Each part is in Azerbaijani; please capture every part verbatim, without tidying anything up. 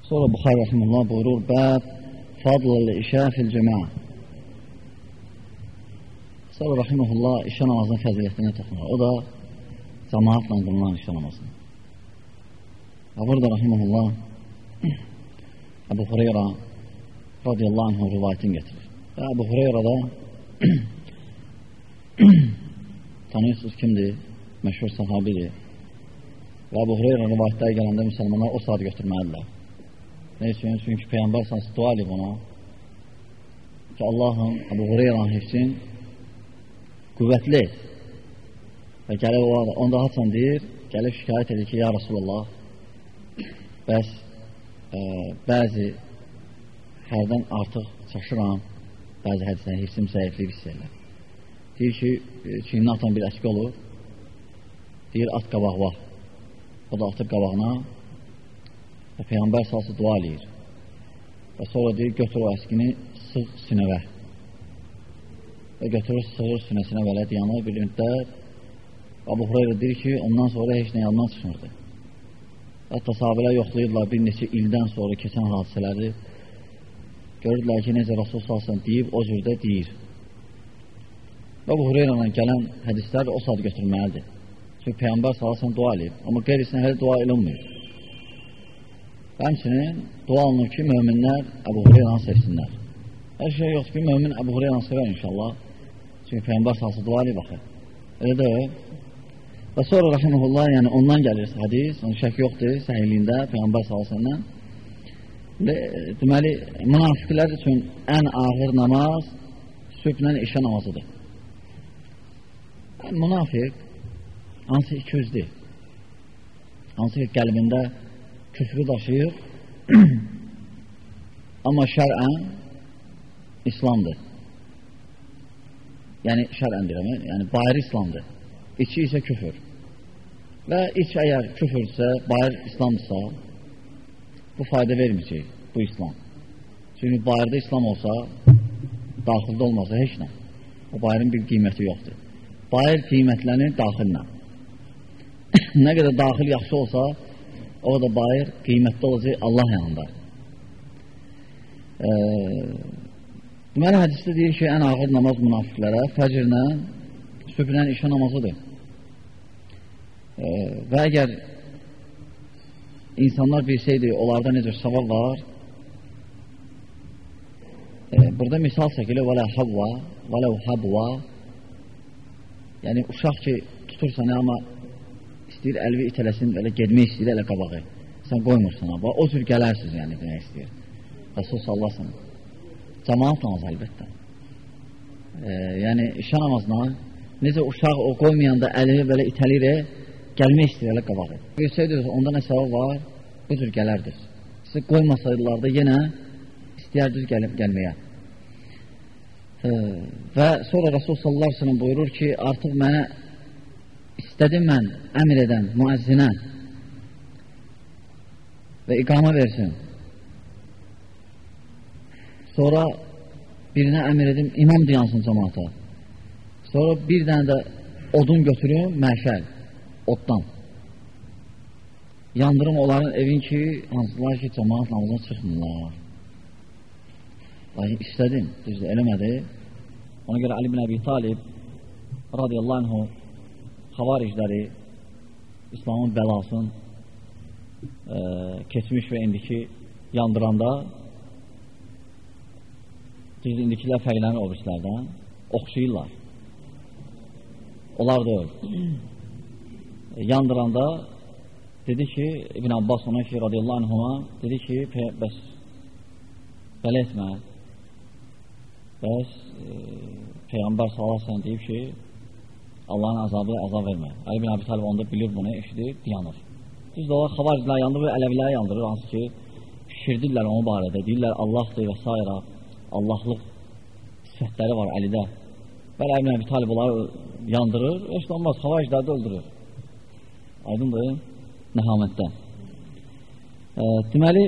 Sonra Buxari Rəhimullah buyurur, bəb fadl-ı işə fil-cəma. Sonra Rəhimullah işə namazının fəzilətinə toxunur. O da cəmaatla qılınan işə namazını. Və burada Rəhimullah Əbu Hureyra radiyallahu anh rivayətini getirir. Və Əbu Hureyra da tanıyorsunuz kimdir? Məşhur sahabidir. Və Əbu Hureyra rivayətləri gələndə müsəlmanlar o saat götürməlidirlər. Ne üçün? Çünki Peyğəmbər sansı dua edib ona ki, Allah'ın Əbu Hureyranın hifsin qüvvətli və gəlib onda haçan deyir, gəlib şikayət edir ki, ya Rasulallah, bəs e, bəzi hərdən artıq çaşıram, bəzi hədisdən hifsim zəiflik hissəyirlər. Deyir ki, çiynini atan bir əski olur, deyir, at qabaq var, o da atır qabağına və Peyğəmbər salsı dua eləyir və sonra deyir, götür o əskini, sığ sinəvə və götürür, sığır sinəsinə vələt yanır bir müddət. Əbu Hureyra deyir ki, ondan sonra heç nə yandan çıxmırdı. Hətta sahabələr yoxlayırlar bir neçə ildən sonra keçən hadisələri, görürlər ki, necə Rasul salsın deyib, o cürdə deyir. Və Əbu Hureyranın gələn hədislər o saat götürməlidir. Çünki Peyğəmbər salsın dua eləyib, amma qeyrisinə hələ dua eləmir. Həmçinin dua olunur ki, möminlər Əbu Hureyranı sevsinlər. Hər şey yoxdur ki, mömin Əbu Hureyranı sevər inşallah. Çünki Peyğəmbər salsın dua eləyib baxır. Elə deyil. Və sonra Rəhiməhullah, yəni ondan gəlir hədis, onun şək yoxdur, səhiyliyində Peyğəmbər salsından. Deməli, münafiqlər üçün ən ağır namaz sübhlə işə namazıdır. Yəni, münafiq hansı ikiyüzdür, hansı ki qəlbində küfrü daşıyır, amma şərən İslamdır. Yəni, şərən deyirəm, yəni bayır İslamdır, içi isə küfür. Və iç əgər küfürdürsə, bayır İslamdırsa, bu fayda verməyəcək, bu İslam. Çünki bayırda İslam olsa, daxildə olmasa heç nə. O bayırın bir qiyməti yoxdur. Bayır qiymətlənir daxillə. Nə qədər daxil yaxşı olsa, o da bayır qiymətli olacaq Allah yanında. E, deməli, hədisdə deyir ki, ən ağır namaz münafiqlərə fəcrlə, sübhlə işə namazıdır. E, və əgər insanlar bilsəydi, onlarda necə savab var, e, burada misal çəkilir, vələ havva, vələ habva, yəni uşaq ki, tutursan, amma istəyir, əlvi itələsin, elə gedmək istəyir, elə qabağı. Sən qoymursan, amma o cür gələrsiniz, yəni, demək istəyir. Rasul sallasın. Cəmaat namazı əlbəttə. E, yəni, işə namazına, necə uşaq o qoymayanda əlini belə itəlir, gəlmək istəyir, elə qabağı. Görsəydiniz, onda nə savab var, bu cür gələrdiniz. Siz qoymasaydılar da yenə istəyərdiniz gəlib gəlməyə. E, və sonra Rasul sallallahu əleyhi və səlləm buyurur ki, artıq mənə istədim mən əmr edən müəzzinə və iqamə versin. Sonra birinə əmr edim, imam diyansın cəmaata. Sonra bir dənə də odun götürüm, məşəl, oddan. Yandırım onların evin ki, hansılar ki, cəmaat namazına çıxmırlar. Lakin istədim, düzdür, eləmədi. Ona görə Ali ibn Əbi Talib radiyallahu anhu xavaricləri İslamın bəlasını e, keçmiş və indiki yandıranda düzdür, indikilər fərqlənir o birislərdən, oxşayırlar. Onlar da öl. E, yandıranda dedi ki, İbn Abbas ona ki, radiyallahu anhuma, dedi ki, bəs belə etmə, bəs e, Peyğəmbər sallallahu əleyhi və səlləm deyib ki, Allahın azabı azab vermə. Ali ibn Əbi Talib onda bilir bunu, eşidir, yanır. Düzdür, o xavaricilər yandırır, ələvilər yandırır, hansı ki, şişirdirlər onu barədə, deyirlər Allahdır və s. Allahlıq sifətləri var Əlidə. Və Ali ibn Əbi Talib onları yandırır, heç də olmaz, xavaricləri də öldürür. Aydındır, nəhamətdə. E, deməli,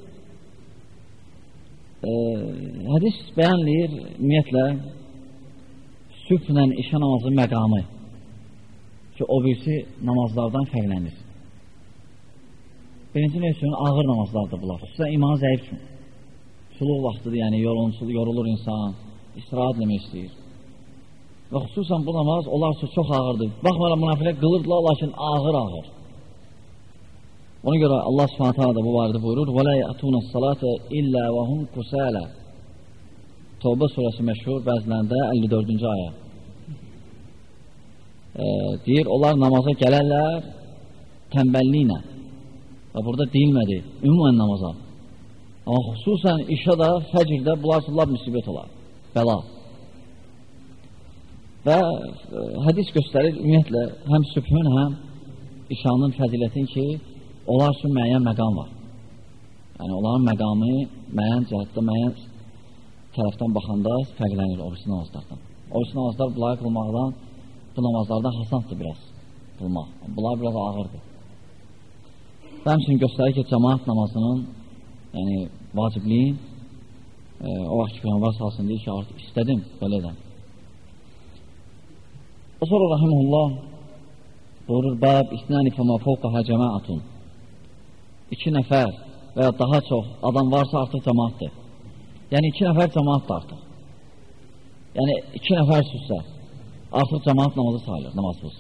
e, hədis bəyanlayır, ümumiyyətlə, sübhlə işə namazı məqamı ki, o birisi namazlardan fərqlənir. Birinci nə üçün? Ağır namazlardır bunlar. Xüsusən imanı zəif üçün. Suluq vaxtıdır, yəni yorulur, yorulur insan, istirahət eləmək istəyir. Və xüsusən bu namaz onlar üçün çox ağırdır. Baxmayaraq münafiqlər qılırdılar, lakin ağır-ağır. Ona görə Allah Subhanahu taala da bu barədə buyurur: "Və la ya'tunas-salata illa və hum kusala." Tövbə surəsi məşhur, bəzilərində əlli dördüncü ayə. E, deyir, onlar namaza gələrlər tənbəlliklə. Və burada deyilmədi, ümumən namaza. Amma xüsusən işə də, fəcrdə bunlar Allah müsibət olar, bəla. Və e, hədis göstərir, ümumiyyətlə, həm sübhün, həm işanın fəzilətin ki, onlar üçün müəyyən məqam var. Yəni, onların məqamı müəyyən cəhətdə, müəyyən tərəfdən baxanda fərqlənir o birisi namazlardan. O birisi namazlar bunları qılmaqdan, bu namazlardan hasandır biraz qılmaq. Bunlar biraz ağırdır. Və həmçinin göstərir ki, cəmaat namazının yəni, vacibliyi e, o vaxt ki, Peyğəmbər salsın deyir ki, artıq istədim, belə edəm. O sonra rahimullah buyurur, bəb isnəni fəmə fəvqəhə cəmaatun. İki nəfər və ya daha çox adam varsa artıq cəmaatdır. Yəni iki nəfər cəmaatdır artıq. Yəni iki nəfər süzsə artıq cəmaat namazı sayılır, namazsız.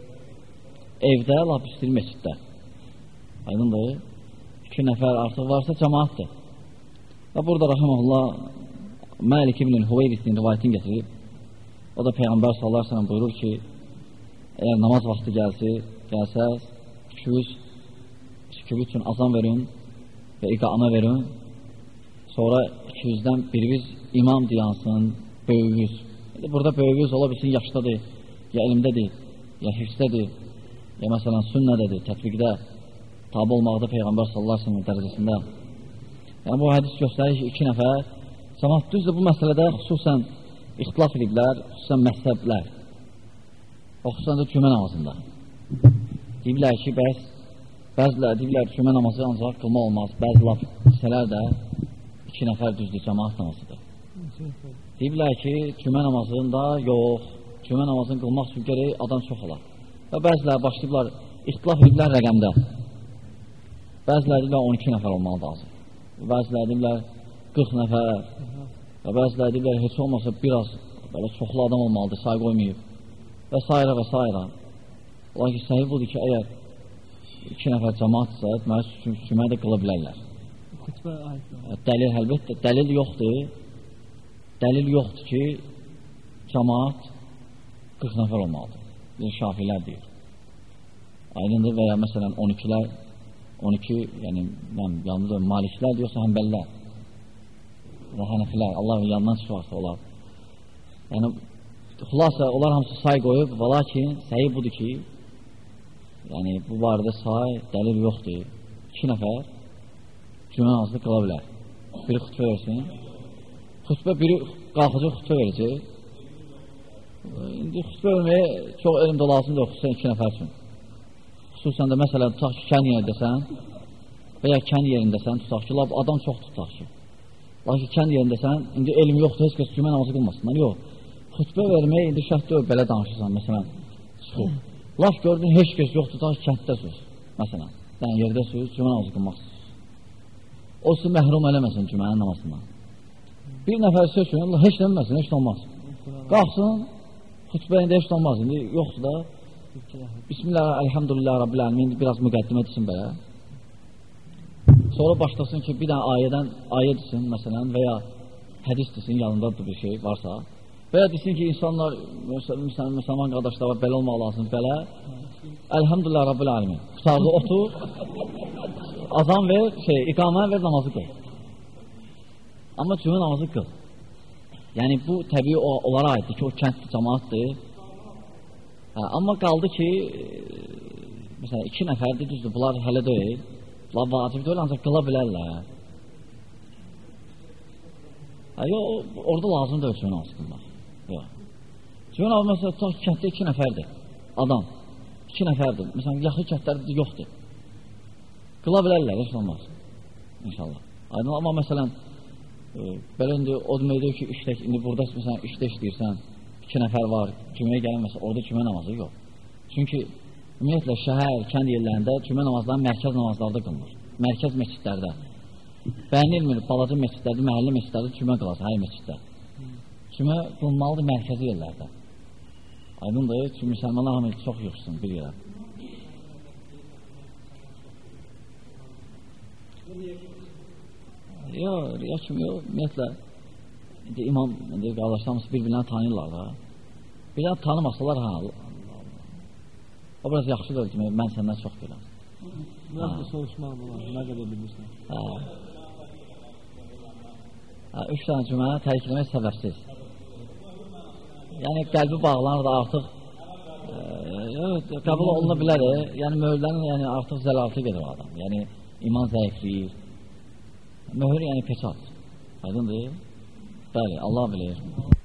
Evdə, lap istəyir məsciddə. Aydındır, iki nəfər artıq varsa cəmaatdır. Və burada rahimullah Məlik ibn Hüveyris'in rivayətini gətirib. O da Peyğəmbər sallallahu əleyhi və səlləm buyurur ki, əgər namaz vaxtı gəlsə, gəlsəz, ikiniz şükür üçün azan verin və iqamə verin. Sonra ikinizdən biriniz imam diyansın, böyüyüz. Burada böyüyüz ola bilsin, yaşdadır, ya elmdədir, ya hifzdədir, ya məsələn sünnədədir, tətbiqdə, tabi olmaqda Peyğəmbər sallallahu əleyhi və səlləm dərəcəsində. Yəni bu hədis göstərir ki, iki nəfər cəmaat düzdür, bu məsələdə xüsusən ixtilaf ediblər, xüsusən məzhəblər. O xüsusən də cümə namazında. Deyiblər ki, bəs bəzilər deyiblər cümə namazı ancaq qılma olmaz. Bəzilər hissələr də iki nəfər düzdür, cəmaat namazıdır. Deyiblər ki, cümə namazında yox, cümə namazını qılmaq üçün gərək adam çox olar. Və bəzilər başlayıblar, ixtilaf ediblər rəqəmdə. Bəzilər deyiblər on iki nəfər olmalı lazım. Bəzilər deyiblər qırx nəfər. Və bəzilər deyiblər heç olmasa biraz belə çoxlu adam olmalıdır, say qoymayıb. Və s. və s. Lakin səhih budur ki, əgər iki nəfər cəmaatsa, deməli, cümə də qıla bilərlər. Dəlil, əlbəttə, dəlil yoxdur. Dəlil yoxdur ki, cəmaat qırx nəfər olmalıdır. Bir şafilər deyir. Aydındır və ya məsələn on ikilər, on iki, yəni yanında maliklər diyorsa həmbəllər və hənəfilər, Allahın yanından çıxarsa olar. Yəni, xülasə, onlar hamısı say qoyub və lakin səhi budur ki, yəni bu barədə say, dəlil yoxdur. İki nəfər cümə namazını qıla bilər. Biri xütbə versin. Xütbə biri qalxacaq, xütbə verəcək. İndi xütbə verməyə çox elm də lazımdır, xüsusən iki nəfər üçün. Xüsusən də məsələn, tutaq ki, kən yerindəsən və ya kən yerindəsən, tutaq ki, lab, adam çox tutaq ki. Lakin kən yerindəsən, indi elm yoxdur, heç kəs cümə namazı qılmasınlar. Yox, xütbə verməyə indi şəhət deyil, belə danışırsan, məsələn, çıxır. Laf gördün, heç kəs yoxdur, tutaq ki, kənddə söz, məsələn, yəni yerdə söz, cümə namazı qılmaqsız. O sizi məhrum eləməsin cümənin namazından. Bir nəfər söz üçün, heç nəməsin, heç olmaz. Qalxsın, xütbəyində heç olmaz, indi yoxdur da. Bismillah, elhamdülillah, Rabbil ələmin, biraz müqəddimə etsin belə. Sonra başlasın ki, bir dənə ayədən ayə desin, məsələn, və ya hədis desin, yanındadır bir şey varsa. Və ya desin ki, insanlar, müsəlman qardaşlar var, belə olmaq lazım, belə. Elhamdülillah, Rabbil ələmin. Qutardı, otur, azan ver, şey, iqamə ver, namazı qıl. Amma cümə namazı qıl. Yəni, bu təbii onlara aiddir ki, o kəndli cəmaatdır. Hə, amma qaldı ki, e, məsələn, iki nəfərdir, düzdür, bunlar hələ deyil, bunlar vacib deyil, ancaq qıla bilərlər. Hə, yox, orada lazım deyil cümə namazı qılmaq. Yox. Cümə namazı, məsələn, tutaq ki, kənddə iki nəfərdir, adam, iki nəfərdir, məsələn, yaxın kəndlərdir, yoxdur. Qıla bilərlər, heç olmaz, inşallah. Aydın, amma məsələn, e, belə indi o deməkdir ki, işdə, indi burada məsələn, işdə işləyirsən, iki nəfər var, cüməyə gəlməsə, orada cümə namazı yox. Çünki, ümumiyyətlə, şəhər, kənd yerlərində cümə namazları mərkəz namazlarda qılınır. mərkəz məscidlərdə, bəyənilmir, balaca məscidlərdə, məhəllə məscidlərdə cümə qılası, hər məsciddə. Cümə qılmalıdır mərkəzi yerlərdə. Aydındır ki, müsəlmanlar hamı çox yoxsun, bir yerə. Yox, riya kimi yox, ümumiyyətlə, imam, qardaşlarımız bir-birini tanıyırlar da. Bir-birini tanımasalar, ha, o biraz yaxşıdır ki, mən səndən çox biləm. Biraz da soruşmaq olar, nə qədər bilirsən? Hə. Üç dənə cümə tərk etmək səbəbsiz. Yəni, qəlbi bağlanır da artıq qəbul oluna bilər, yəni möhürlərin yəni, artıq zəlaltı gedir o adam. Yəni, iman zəifliyir. Möhür yəni peçat. Aydındır? Bəli, Allah bilir.